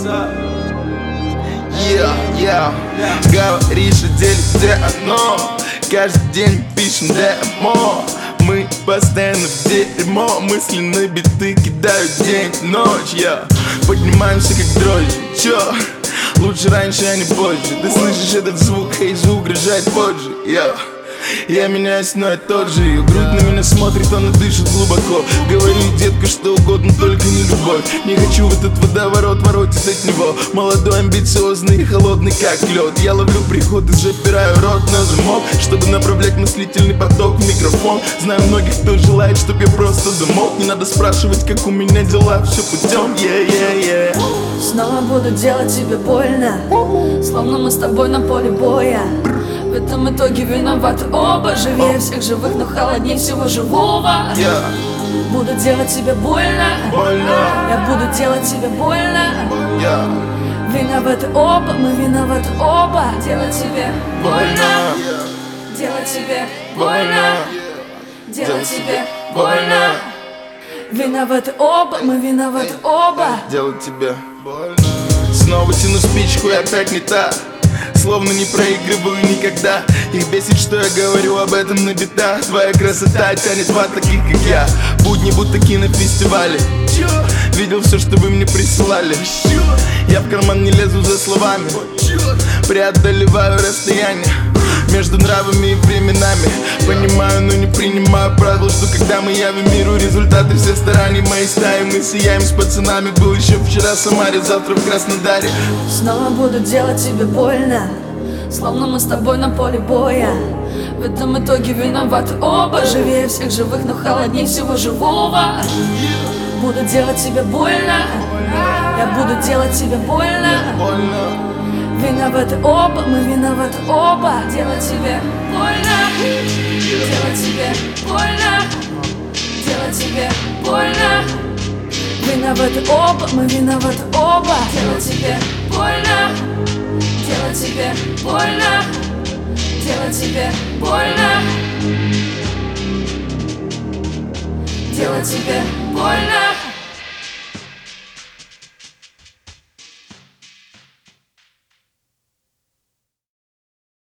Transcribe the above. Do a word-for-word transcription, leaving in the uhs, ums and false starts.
Yeah, yeah. Говоришь о деле, где оно? Каждый день пишем демо. Мы постоянно в дерьмо. Мысли на биты кидают день, ночь. Я поднимаемся как дрожжи. Чё? Лучше раньше, а не позже. Ты слышишь этот звук, эй, звук угрожает позже. Я Я меняюсь, но я тот же. Ее грудь на меня смотрит, она дышит глубоко. Говори, детка, что угодно, только не любовь. Не хочу в этот водоворот воротить от него. Молодой, амбициозный и холодный, как лед. Я ловлю приход и запираю рот на замок, чтобы направлять мыслительный поток в микрофон. Знаю многих, кто желает, чтоб я просто замолк. Не надо спрашивать, как у меня дела, все путем. Yeah, yeah, yeah. Снова буду делать тебе больно, словно мы с тобой на поле боя. В этом итоге виноваты оба. Живее всех живых, но холоднее всего живого. Yeah. Буду делать тебе больно, Больно. я буду делать тебе больно. Yeah. Виноваты оба, мы виноваты оба. Делать тебе больно, Yeah. делать тебе больно, делать тебе больно. Виноваты оба, мы виноваты оба. Делать тебе больно. Снова тяну спичку и опять не так. Словно не проигрываю никогда. Их бесит, что я говорю об этом на бита. Твоя красота тянет вас таких, как я. Будни будто кинофестивали. Видел все, что вы мне присылали. Я в карман не лезу за словами. Преодолеваю расстояние между нравами и временами. Понимаю, но не принимаю правил, что когда мы явим миру результаты всех стараний моей стаи, мы сияем с пацанами. Был еще вчера в Самаре, завтра в Краснодаре. Снова буду делать тебе больно, словно мы с тобой на поле боя. В этом итоге виноваты оба. Живее всех живых, но холоднее всего живого. Буду делать тебе больно, я буду делать тебе больно. Больно. Виноваты оба, мы виноваты оба. Делать тебе больно, делать тебе больно, делать тебе больно. Виноваты оба, мы виноваты оба. Делать тебе больно, делать тебе больно, делать тебе больно, делать тебе больно.